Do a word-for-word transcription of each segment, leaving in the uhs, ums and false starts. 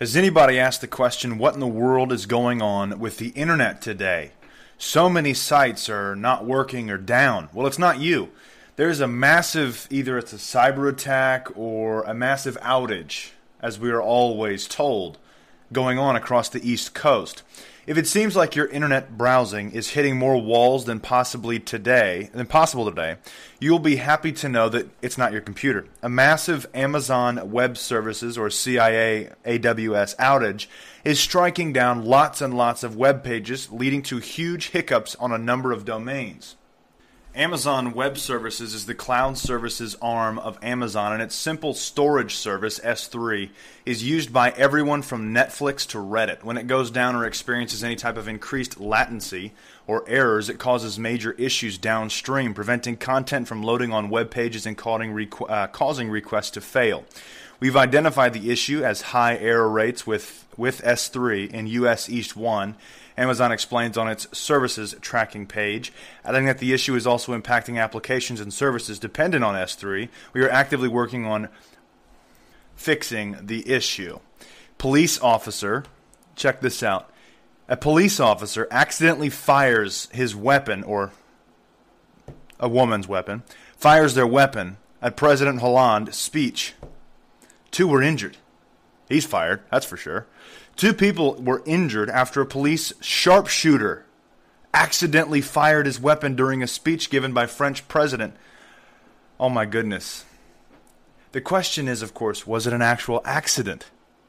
Has anybody asked the question, what in the world is going on with the internet today? So many sites are not working or down. Well, it's not you. There's a massive, either it's a cyber attack or a massive outage, as we are always told, going on across the East Coast. If it seems like your internet browsing is hitting more walls than possibly today, than possible today, you'll be happy to know that it's not your computer. A massive Amazon Web Services, or C I A A W S outage is striking down lots and lots of web pages, leading to huge hiccups on a number of domains. Amazon Web Services is the cloud services arm of Amazon, and its simple storage service, S three, is used by everyone from Netflix to Reddit. When it goes down or experiences any type of increased latency or errors, it causes major issues downstream, preventing content from loading on web pages and causing, requ- uh, causing requests to fail. We've identified the issue as high error rates with, with S three in U S East one. Amazon explains on its services tracking page, adding that the issue is also impacting applications and services dependent on S three. We are actively working on fixing the issue. Police officer, check this out. A police officer accidentally fires his weapon, or a woman's weapon, fires their weapon at President Hollande's speech. Two were injured. He's fired, that's for sure. Two people were injured after a police sharpshooter accidentally fired his weapon during a speech given by French president. Oh my goodness. The question is, of course, was it an actual accident?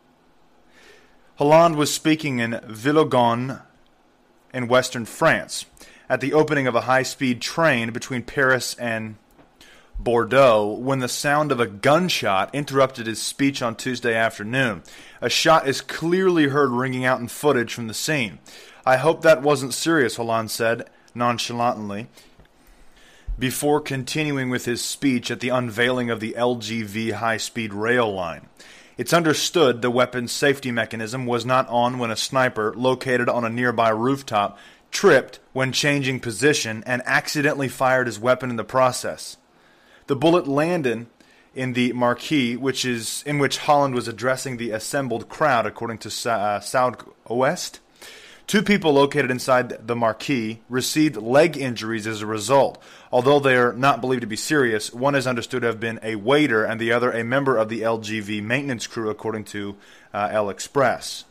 Hollande was speaking in Villeurbanne in western France at the opening of a high-speed train between Paris and Bordeaux when the sound of a gunshot interrupted his speech on Tuesday afternoon. A shot is clearly heard ringing out in footage from the scene. I hope that wasn't serious, Hollande said nonchalantly, before continuing with his speech at the unveiling of the L G V high-speed rail line. It's understood the weapon's safety mechanism was not on when a sniper located on a nearby rooftop tripped when changing position and accidentally fired his weapon in the process. The bullet landed in the marquee, which is in which Hollande was addressing the assembled crowd, according to uh, Southwest. Two people located inside the marquee received leg injuries as a result. Although they are not believed to be serious, one is understood to have been a waiter and the other a member of the L G V maintenance crew, according to uh, El Express.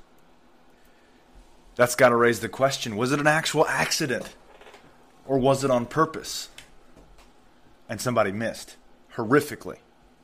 That's got to raise the question, was it an actual accident? Or was it on purpose? And somebody missed horrifically.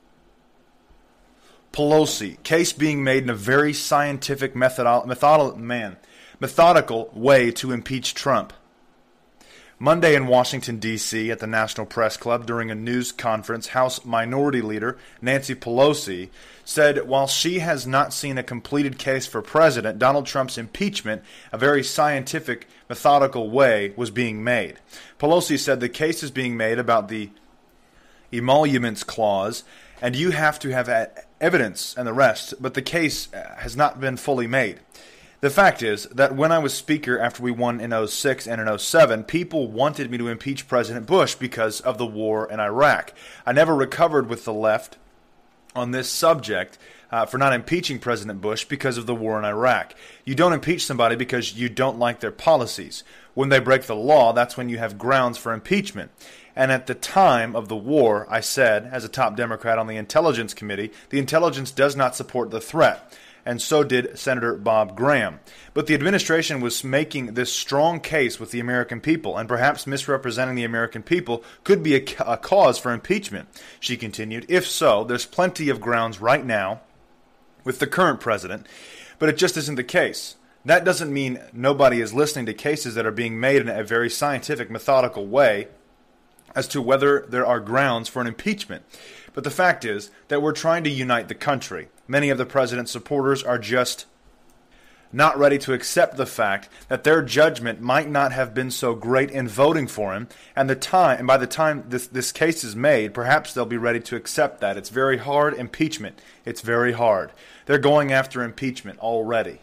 Pelosi, case being made in a very scientific, method, method, man, methodical way to impeach Trump. Monday in Washington, D C at the National Press Club during a news conference, House Minority Leader Nancy Pelosi said while she has not seen a completed case for President, Donald Trump's impeachment, a very scientific, methodical way, was being made. Pelosi said the case is being made about the emoluments clause, and you have to have evidence and the rest, but the case has not been fully made. The fact is that when I was Speaker after we won in oh six and in oh seven, people wanted me to impeach President Bush because of the war in Iraq. I never recovered with the left on this subject uh, for not impeaching President Bush because of the war in Iraq. You don't impeach somebody because you don't like their policies. When they break the law, that's when you have grounds for impeachment. And at the time of the war, I said, as a top Democrat on the Intelligence Committee, the intelligence does not support the threat. And so did Senator Bob Graham. But the administration was making this strong case with the American people, and perhaps misrepresenting the American people could be a, a cause for impeachment, she continued. If so, there's plenty of grounds right now with the current president, but it just isn't the case. That doesn't mean nobody is listening to cases that are being made in a very scientific, methodical way as to whether there are grounds for an impeachment. But the fact is that we're trying to unite the country. Many of the president's supporters are just not ready to accept the fact that their judgment might not have been so great in voting for him, and the time and by the time this, this case is made, perhaps they'll be ready to accept that. It's very hard impeachment. It's very hard. They're going after impeachment already.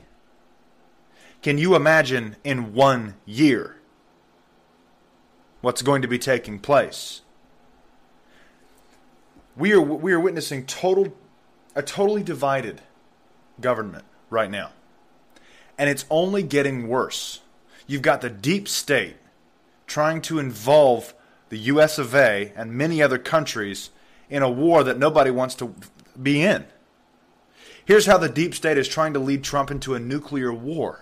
Can you imagine in one year what's going to be taking place? We are we are witnessing total a totally divided government right now. And it's only getting worse. You've got the deep state trying to involve the U S of A and many other countries in a war that nobody wants to be in. Here's how the deep state is trying to lead Trump into a nuclear war.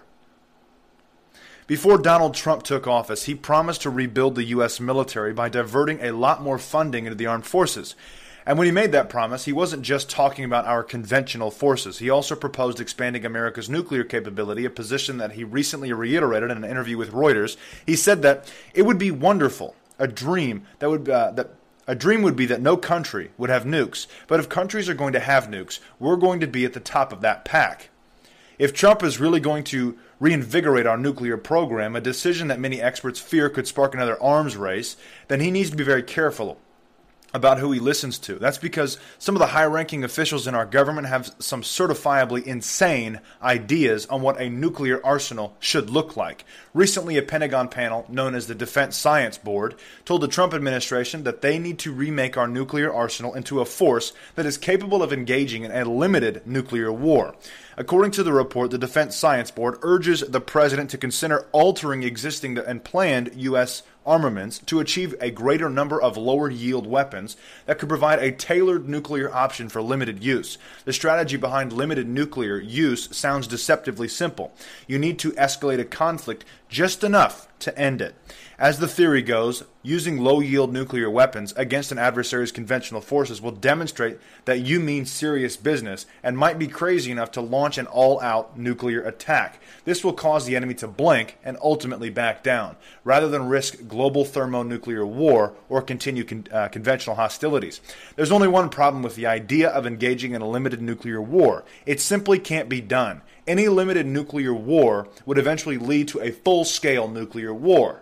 Before Donald Trump took office, he promised to rebuild the U S military by diverting a lot more funding into the armed forces. And when he made that promise, he wasn't just talking about our conventional forces. He also proposed expanding America's nuclear capability, a position that he recently reiterated in an interview with Reuters. He said that it would be wonderful, a dream that would uh, that a dream would be that no country would have nukes. But if countries are going to have nukes, we're going to be at the top of that pack. If Trump is really going to reinvigorate our nuclear program, a decision that many experts fear could spark another arms race, then he needs to be very careful about who he listens to. That's because some of the high-ranking officials in our government have some certifiably insane ideas on what a nuclear arsenal should look like. Recently, a Pentagon panel known as the Defense Science Board told the Trump administration that they need to remake our nuclear arsenal into a force that is capable of engaging in a limited nuclear war. According to the report, the Defense Science Board urges the president to consider altering existing and planned U S armaments to achieve a greater number of lower-yield weapons that could provide a tailored nuclear option for limited use. The strategy behind limited nuclear use sounds deceptively simple. You need to escalate a conflict just enough to end it. As the theory goes, using low-yield nuclear weapons against an adversary's conventional forces will demonstrate that you mean serious business and might be crazy enough to launch an all-out nuclear attack. This will cause the enemy to blink and ultimately back down, rather than risk global thermonuclear war or continue con- uh, conventional hostilities. There's only one problem with the idea of engaging in a limited nuclear war. It simply can't be done. Any limited nuclear war would eventually lead to a full-scale nuclear war.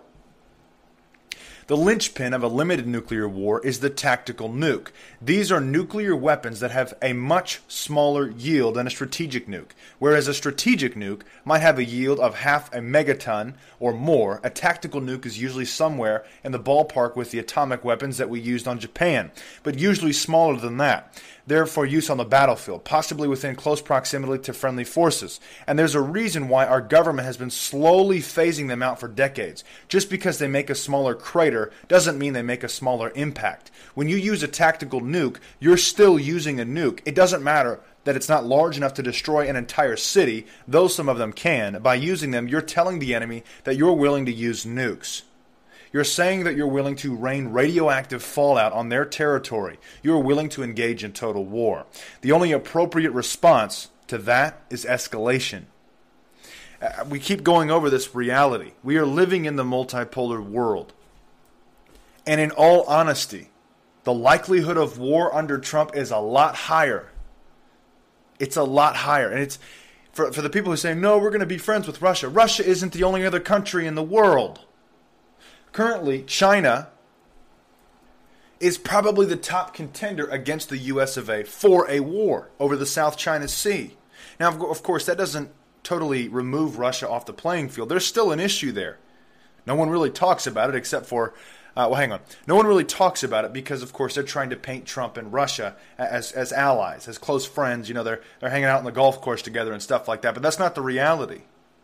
The linchpin of a limited nuclear war is the tactical nuke. These are nuclear weapons that have a much smaller yield than a strategic nuke. Whereas a strategic nuke might have a yield of half a megaton or more, a tactical nuke is usually somewhere in the ballpark with the atomic weapons that we used on Japan, but usually smaller than that. They're for use on the battlefield, possibly within close proximity to friendly forces. And there's a reason why our government has been slowly phasing them out for decades. Just because they make a smaller crater doesn't mean they make a smaller impact. When you use a tactical nuke, you're still using a nuke. It doesn't matter that it's not large enough to destroy an entire city, though some of them can. By using them, you're telling the enemy that you're willing to use nukes. You're saying that you're willing to rain radioactive fallout on their territory. You're willing to engage in total war. The only appropriate response to that is escalation. Uh, we keep going over this reality. We are living in the multipolar world. And in all honesty, the likelihood of war under Trump is a lot higher. It's a lot higher. And it's for, for the people who say, no, we're going to be friends with Russia. Russia isn't the only other country in the world. Currently, China is probably the top contender against the U S of A for a war over the South China Sea. Now, of course, that doesn't totally remove Russia off the playing field. There's still an issue there. No one really talks about it except for, uh, well, hang on. No one really talks about it because, of course, they're trying to paint Trump and Russia as as allies, as close friends. You know, they're they're hanging out on the golf course together and stuff like that. But that's not the reality.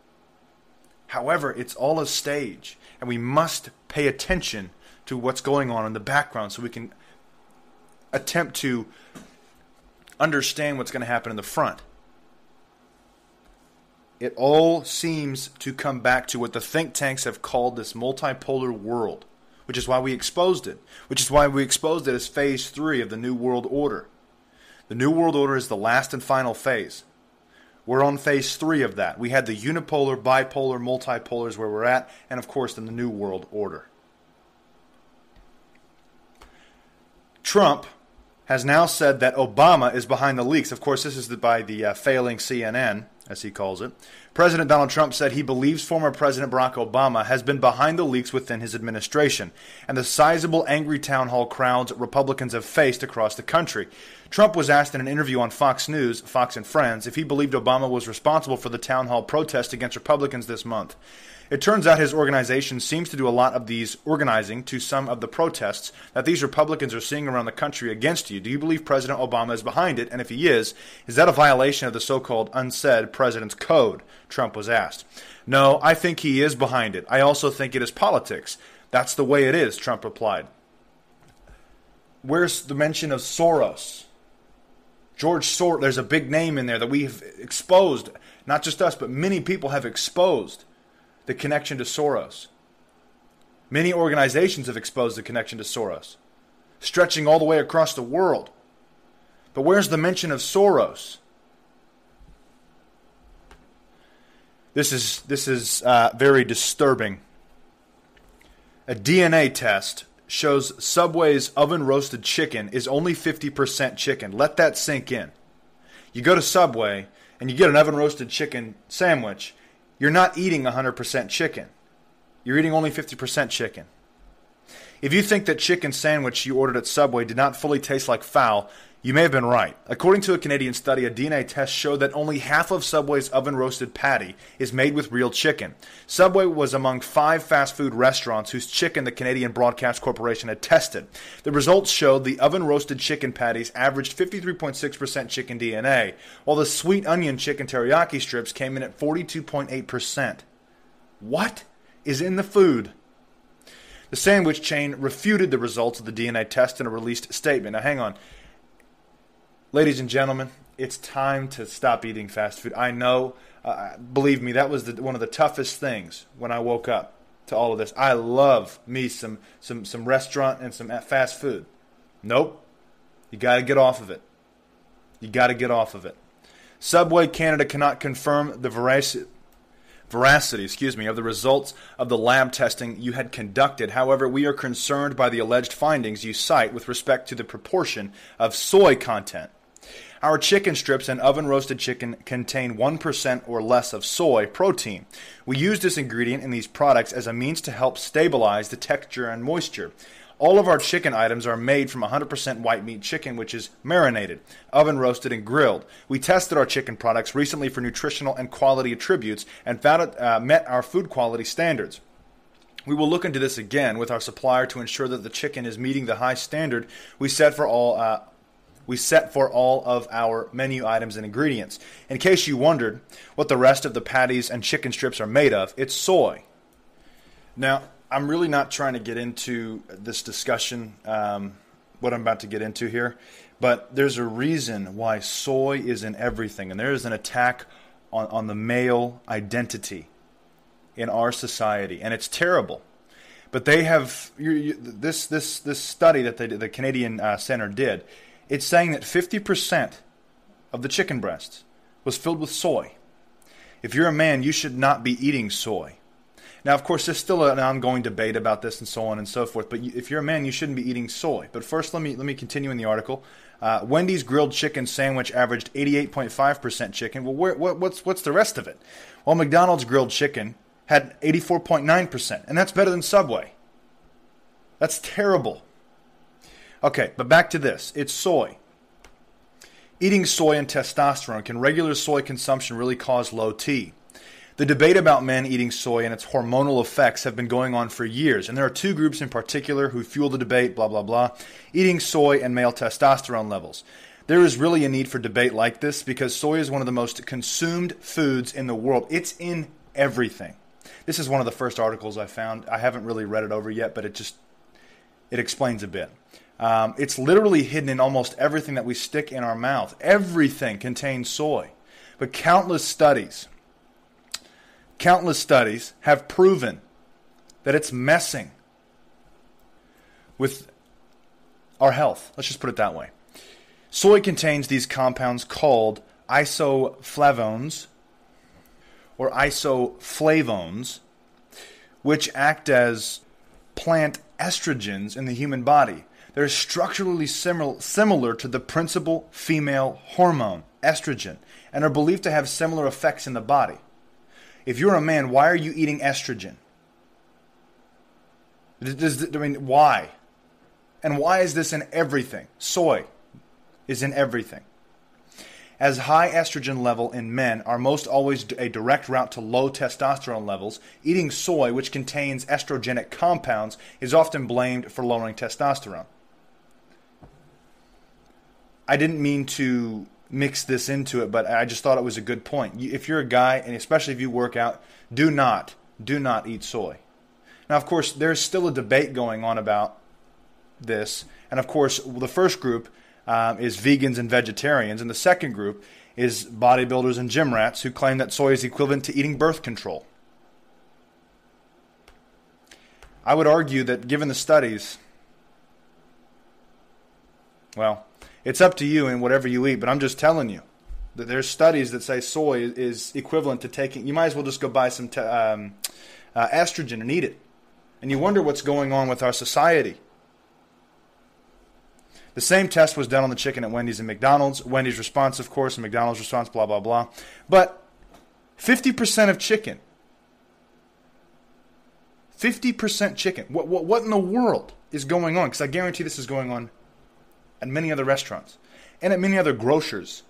However, it's all a stage, and we must pay attention to what's going on in the background so we can attempt to understand what's going to happen in the front. It all seems to come back to what the think tanks have called this multipolar world, which is why we exposed it, which is why we exposed it as phase three of the New World Order. The New World Order is the last and final phase. We're on phase three of that. We had the unipolar, bipolar, multipolars where we're at, and of course in the New World Order. Trump has now said that Obama is behind the leaks. Of course, this is the, by the uh, failing C N N, as he calls it. President Donald Trump said he believes former President Barack Obama has been behind the leaks within his administration and the sizable angry town hall crowds Republicans have faced across the country. Trump was asked in an interview on Fox News, Fox and Friends, if he believed Obama was responsible for the town hall protest against Republicans this month. It turns out his organization seems to do a lot of these organizing to some of the protests that these Republicans are seeing around the country against you. Do you believe President Obama is behind it? And if he is, is that a violation of the so-called unsaid president's code? Trump was asked. No, I think he is behind it. I also think it is politics. That's the way it is, Trump replied. Where's the mention of Soros? George Soros, there's a big name in there that we've exposed. Not just us, but many people have exposed the connection to Soros. Many organizations have exposed the connection to Soros, stretching all the way across the world. But where's the mention of Soros? This is this is uh, very disturbing. A D N A test shows Subway's oven-roasted chicken is only fifty percent chicken. Let that sink in. You go to Subway and you get an oven-roasted chicken sandwich, you're not eating one hundred percent chicken. You're eating only fifty percent chicken. If you think that chicken sandwich you ordered at Subway did not fully taste like fowl, you may have been right. According to a Canadian study, a D N A test showed that only half of Subway's oven-roasted patty is made with real chicken. Subway was among five fast food restaurants whose chicken the Canadian Broadcast Corporation had tested. The results showed the oven-roasted chicken patties averaged fifty-three point six percent chicken D N A, while the sweet onion chicken teriyaki strips came in at forty-two point eight percent. What is in the food? The sandwich chain refuted the results of the D N A test in a released statement. Now, hang on. Ladies and gentlemen, it's time to stop eating fast food. I know, uh, believe me, that was the, one of the toughest things when I woke up to all of this. I love me some some some restaurant and some fast food. Nope. You got to get off of it. You got to get off of it. Subway Canada cannot confirm the veracity, veracity, excuse me, of the results of the lab testing you had conducted. However, we are concerned by the alleged findings you cite with respect to the proportion of soy content. Our chicken strips and oven-roasted chicken contain one percent or less of soy protein. We use this ingredient in these products as a means to help stabilize the texture and moisture. All of our chicken items are made from one hundred percent white meat chicken, which is marinated, oven-roasted, and grilled. We tested our chicken products recently for nutritional and quality attributes and found it uh, met our food quality standards. We will look into this again with our supplier to ensure that the chicken is meeting the high standard we set for all uh, we set for all of our menu items and ingredients. In case you wondered what the rest of the patties and chicken strips are made of, it's soy. Now, I'm really not trying to get into this discussion, um, what I'm about to get into here, but there's a reason why soy is in everything, and there is an attack on, on the male identity in our society, and it's terrible. But they have you, you, this this this study that they, the Canadian uh, Center did. It's saying that fifty percent of the chicken breasts was filled with soy. If you're a man, you should not be eating soy. Now, of course, there's still an ongoing debate about this and so on and so forth. But if you're a man, you shouldn't be eating soy. But first, let me let me continue in the article. Uh, Wendy's grilled chicken sandwich averaged eighty-eight point five percent chicken. Well, where, what, what's what's the rest of it? Well, McDonald's grilled chicken had eighty-four point nine percent, and that's better than Subway. That's terrible. Okay, but back to this. It's soy. Eating soy and testosterone. Can regular soy consumption really cause low T? The debate about men eating soy and its hormonal effects have been going on for years, and there are two groups in particular who fuel the debate, blah, blah, blah, eating soy and male testosterone levels. There is really a need for debate like this because soy is one of the most consumed foods in the world. It's in everything. This is one of the first articles I found. I haven't really read it over yet, but it just, it explains a bit. Um, it's literally hidden in almost everything that we stick in our mouth. Everything contains soy. But countless studies, countless studies have proven that it's messing with our health. Let's just put it that way. Soy contains these compounds called isoflavones or isoflavones, which act as plant estrogens in the human body. They're structurally simil- similar to the principal female hormone, estrogen, and are believed to have similar effects in the body. If you're a man, why are you eating estrogen? Does, I mean, why? And why is this in everything? Soy is in everything. As high estrogen level in men are most always a direct route to low testosterone levels, eating soy, which contains estrogenic compounds, is often blamed for lowering testosterone. I didn't mean to mix this into it, but I just thought it was a good point. If you're a guy, and especially if you work out, do not, do not eat soy. Now, of course, there's still a debate going on about this. And, of course, the first group um, is vegans and vegetarians. And the second group is bodybuilders and gym rats who claim that soy is equivalent to eating birth control. I would argue that given the studies, well, it's up to you and whatever you eat. But I'm just telling you that there's studies that say soy is equivalent to taking, you might as well just go buy some te- um, uh, estrogen and eat it. And you wonder what's going on with our society. The same test was done on the chicken at Wendy's and McDonald's. Wendy's response, of course, and McDonald's response, blah, blah, blah. But fifty percent of chicken. fifty percent chicken. What, what, what in the world is going on? Because I guarantee this is going on at many other restaurants and at many other grocers.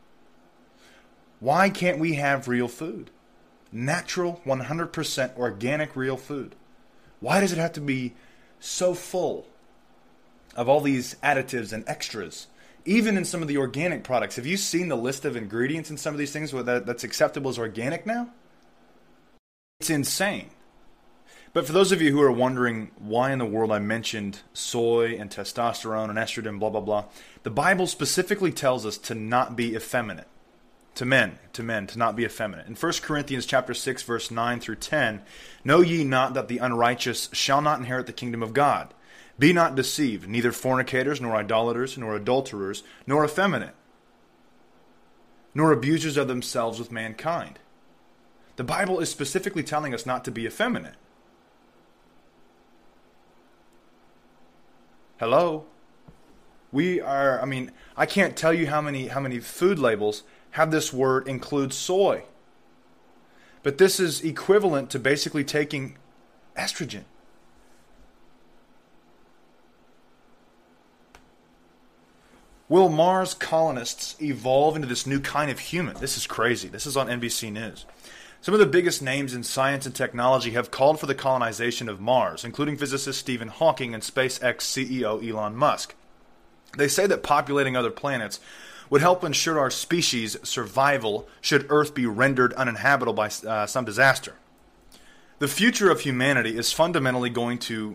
Why can't we have real food? Natural, one hundred percent organic real food. Why does it have to be so full of all these additives and extras? Even in some of the organic products. Have you seen the list of ingredients in some of these things that, that's acceptable as organic now? It's insane. But for those of you who are wondering why in the world I mentioned soy and testosterone and estrogen, blah, blah, blah, the Bible specifically tells us to not be effeminate. To men, to men, to not be effeminate. In First Corinthians chapter six, verse nine through ten, know ye not that the unrighteous shall not inherit the kingdom of God? Be not deceived, neither fornicators, nor idolaters, nor adulterers, nor effeminate, nor abusers of themselves with mankind. The Bible is specifically telling us not to be effeminate. Hello? We are, I mean, I can't tell you how many how many food labels have this word include soy. But this is equivalent to basically taking estrogen. Will Mars colonists evolve into this new kind of human? This is crazy. This is on N B C News. Some of the biggest names in science and technology have called for the colonization of Mars, including physicist Stephen Hawking and SpaceX C E O Elon Musk. They say that populating other planets would help ensure our species' survival should Earth be rendered uninhabitable by uh, some disaster. The future of humanity is fundamentally going to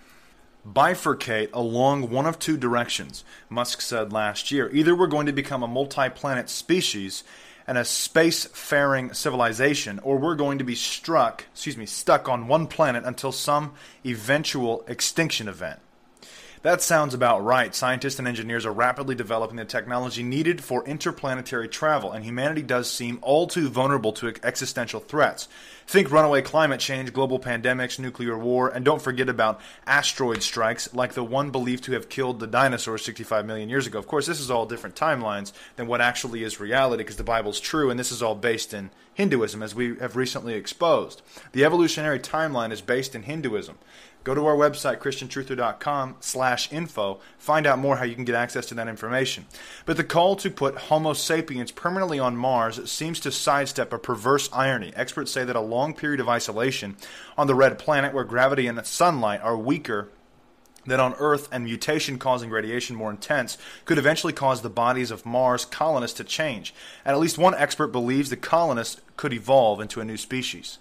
bifurcate along one of two directions, Musk said last year. Either we're going to become a multi-planet species and a space-faring civilization, or we're going to be struck, excuse me, stuck on one planet until some eventual extinction event. That sounds about right. Scientists and engineers are rapidly developing the technology needed for interplanetary travel, and humanity does seem all too vulnerable to existential threats. Think runaway climate change, global pandemics, nuclear war, and don't forget about asteroid strikes like the one believed to have killed the dinosaurs sixty-five million years ago. Of course, this is all different timelines than what actually is reality because the Bible's true, and this is all based in Hinduism, as we have recently exposed. The evolutionary timeline is based in Hinduism. Go to our website, christian truther dot com slash info. Find out more how you can get access to that information. But the call to put Homo sapiens permanently on Mars seems to sidestep a perverse irony. Experts say that a long period of isolation on the red planet where gravity and sunlight are weaker than on Earth and mutation-causing radiation more intense could eventually cause the bodies of Mars colonists to change. And at least one expert believes the colonists could evolve into a new species.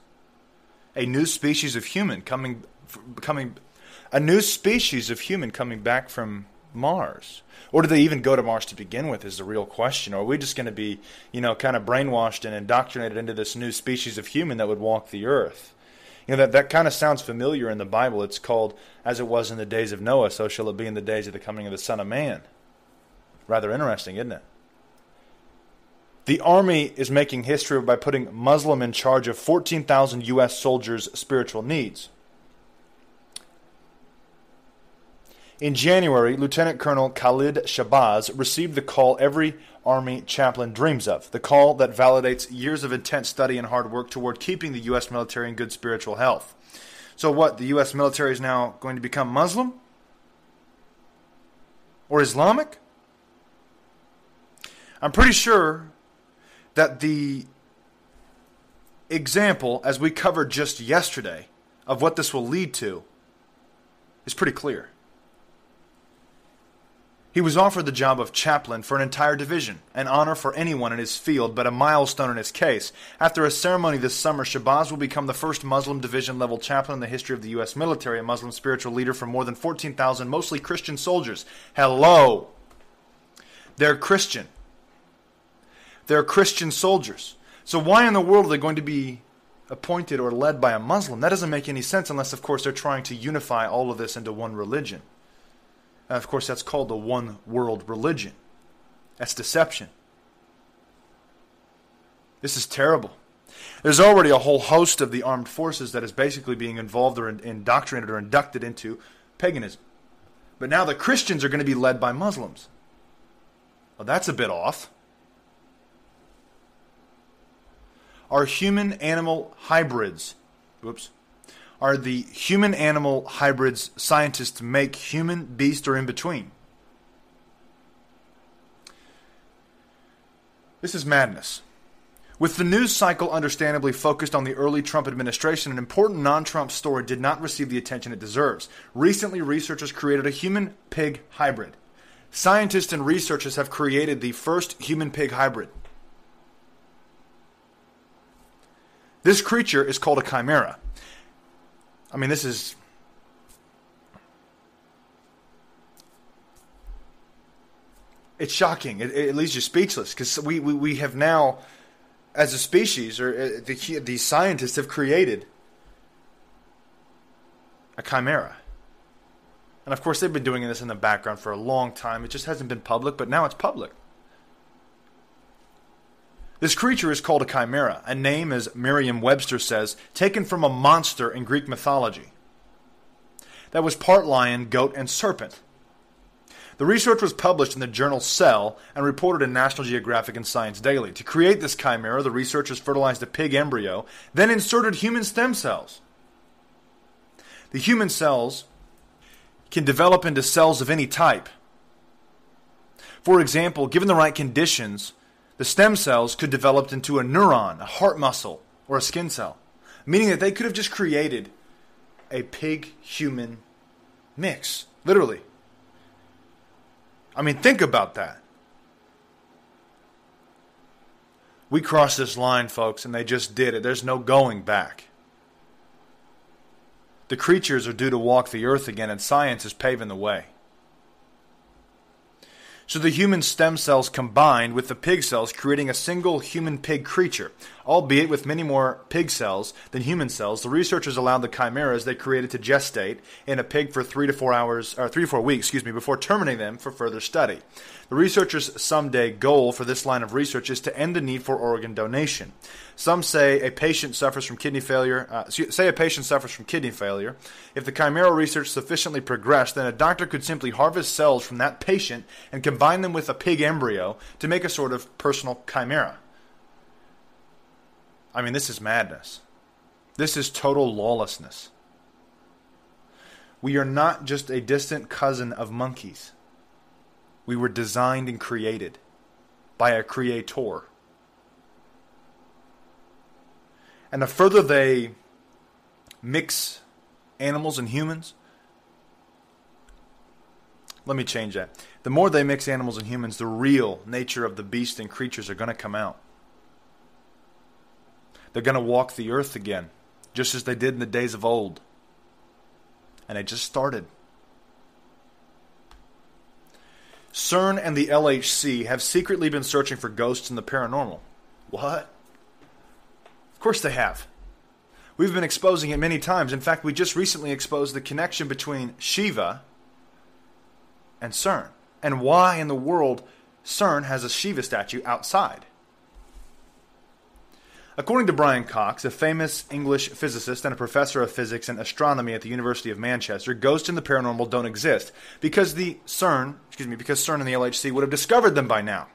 A new species of human coming... Becoming a new species of human coming back from Mars. Or do they even go to Mars to begin with is the real question. Or are we just going to be, you know, kind of brainwashed and indoctrinated into this new species of human that would walk the earth? You know, that, that kind of sounds familiar in the Bible. It's called, as it was in the days of Noah, so shall it be in the days of the coming of the Son of Man. Rather interesting, isn't it? The Army is making history by putting Muslim in charge of fourteen thousand U S soldiers' spiritual needs. In January, Lieutenant Colonel Khalid Shabazz received the call every Army chaplain dreams of, the call that validates years of intense study and hard work toward keeping the U S military in good spiritual health. So what, the U S military is now going to become Muslim? Or Islamic? I'm pretty sure that the example, as we covered just yesterday, of what this will lead to is pretty clear. He was offered the job of chaplain for an entire division, an honor for anyone in his field, but a milestone in his case. After a ceremony this summer, Shabazz will become the first Muslim division-level chaplain in the history of the U S military, a Muslim spiritual leader for more than fourteen thousand mostly Christian soldiers. Hello! They're Christian. They're Christian soldiers. So why in the world are they going to be appointed or led by a Muslim? That doesn't make any sense unless, of course, they're trying to unify all of this into one religion. And of course, that's called the one world religion. That's deception. This is terrible. There's already a whole host of the armed forces that is basically being involved or indoctrinated or inducted into paganism. But now the Christians are going to be led by Muslims. Well, that's a bit off. Are human-animal hybrids, whoops, are the human-animal hybrids scientists make human, beast, or in between? This is madness. With the news cycle understandably focused on the early Trump administration, an important non-Trump story did not receive the attention it deserves. Recently, researchers created a human-pig hybrid. Scientists and researchers have created the first human-pig hybrid. This creature is called a chimera. I mean, this is... It's shocking. It, it leaves you speechless because we, we, we have now, as a species, or uh, the, the scientists have created a chimera. And of course, they've been doing this in the background for a long time. It just hasn't been public, but now it's public. This creature is called a chimera, a name, as Merriam-Webster says, taken from a monster in Greek mythology that was part lion, goat, and serpent. The research was published in the journal Cell and reported in National Geographic and Science Daily. To create this chimera, the researchers fertilized a pig embryo, then inserted human stem cells. The human cells can develop into cells of any type. For example, given the right conditions, the stem cells could develop into a neuron, a heart muscle, or a skin cell, meaning that they could have just created a pig-human mix, literally. I mean, think about that. We crossed this line, folks, and they just did it. There's no going back. The creatures are due to walk the earth again, and science is paving the way. So the human stem cells combined with the pig cells, creating a single human-pig creature. Albeit with many more pig cells than human cells, the researchers allowed the chimeras they created to gestate in a pig for three to four hours, or three to four weeks, excuse me, before terminating them for further study. The researchers' someday goal for this line of research is to end the need for organ donation. Some say a patient suffers from kidney failure. Uh, say a patient suffers from kidney failure. If the chimera research sufficiently progressed, then a doctor could simply harvest cells from that patient and combine them with a pig embryo to make a sort of personal chimera. I mean, this is madness. This is total lawlessness. We are not just a distant cousin of monkeys. We were designed and created by a creator. And the further they mix animals and humans, let me change that. The more they mix animals and humans, the real nature of the beast and creatures are going to come out. They're going to walk the earth again, just as they did in the days of old. And they just started. CERN and the L H C have secretly been searching for ghosts in the paranormal. What? Of course they have. We've been exposing it many times. In fact, we just recently exposed the connection between Shiva and CERN. And why in the world CERN has a Shiva statue outside. According to Brian Cox, a famous English physicist and a professor of physics and astronomy at the University of Manchester, ghosts and the paranormal don't exist because the CERN, excuse me, because CERN and the L H C would have discovered them by now.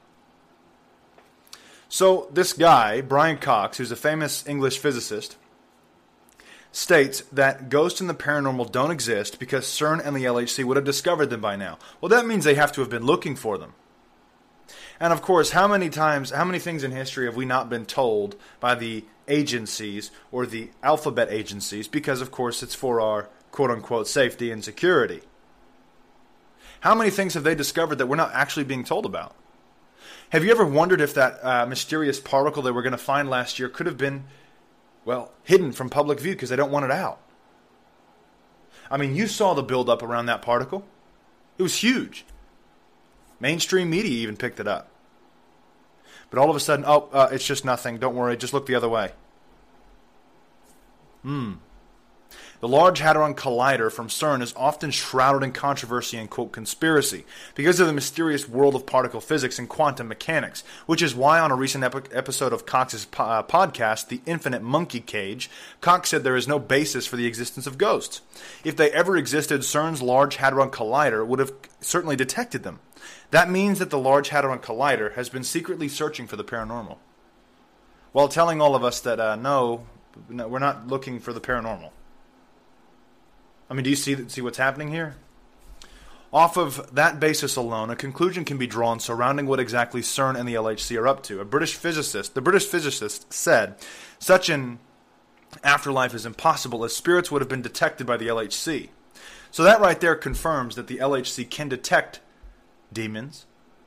So this guy, Brian Cox, who's a famous English physicist, states that ghosts and the paranormal don't exist because CERN and the L H C would have discovered them by now. Well, that means they have to have been looking for them. And of course, how many times, how many things in history have we not been told by the agencies or the alphabet agencies because, of course, it's for our quote-unquote safety and security? How many things have they discovered that we're not actually being told about? Have you ever wondered if that uh, mysterious particle that we're going to find last year could have been, well, hidden from public view because they don't want it out? I mean, you saw the buildup around that particle. It was huge. Mainstream media even picked it up. But all of a sudden, oh, uh, it's just nothing. Don't worry, just look the other way. Hmm. The Large Hadron Collider from CERN is often shrouded in controversy and, quote, conspiracy because of the mysterious world of particle physics and quantum mechanics, which is why on a recent epi- episode of Cox's po- uh, podcast, The Infinite Monkey Cage, Cox said there is no basis for the existence of ghosts. If they ever existed, CERN's Large Hadron Collider would have certainly detected them. That means that the Large Hadron Collider has been secretly searching for the paranormal, while telling all of us that, uh, no, no, we're not looking for the paranormal. I mean, do you see see what's happening here? Off of that basis alone, a conclusion can be drawn surrounding what exactly CERN and the L H C are up to. A British physicist, the British physicist said, such an afterlife is impossible as spirits would have been detected by the L H C. So that right there confirms that the L H C can detect demons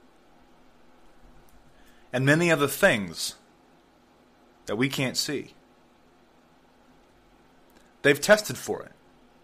and many other things that we can't see. They've tested for it.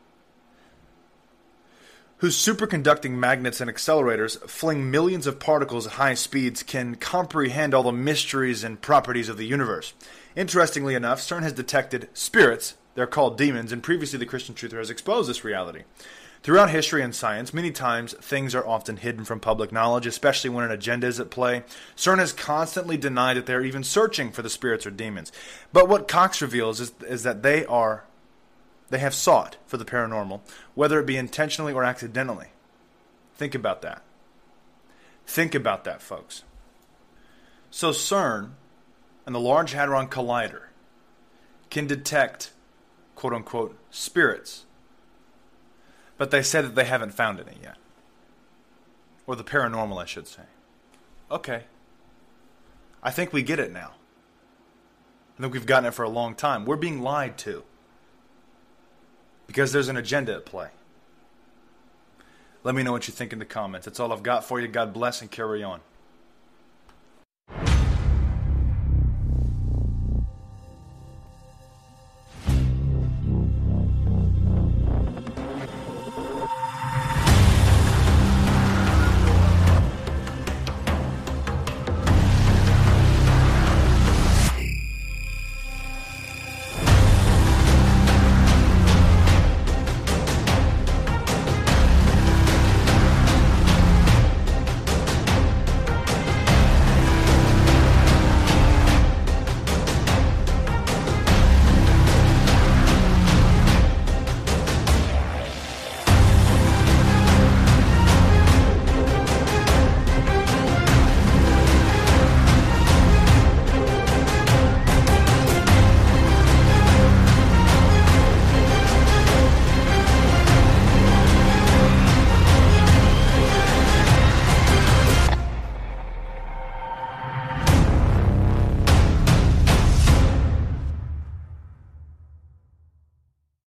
Whose superconducting magnets and accelerators fling millions of particles at high speeds can comprehend all the mysteries and properties of the universe. Interestingly enough, CERN has detected spirits, they're called demons, and previously the Christian Truther has exposed this reality. Throughout history and science, many times things are often hidden from public knowledge, especially when an agenda is at play. CERN has constantly denied that they're even searching for the spirits or demons. But what Cox reveals is, is that they are, they have sought for the paranormal, whether it be intentionally or accidentally. Think about that. Think about that, folks. So CERN and the Large Hadron Collider can detect, quote-unquote, spirits. But they said that they haven't found any yet. Or the paranormal, I should say. Okay. I think we get it now. I think we've gotten it for a long time. We're being lied to. Because there's an agenda at play. Let me know what you think in the comments. That's all I've got for you. God bless and carry on.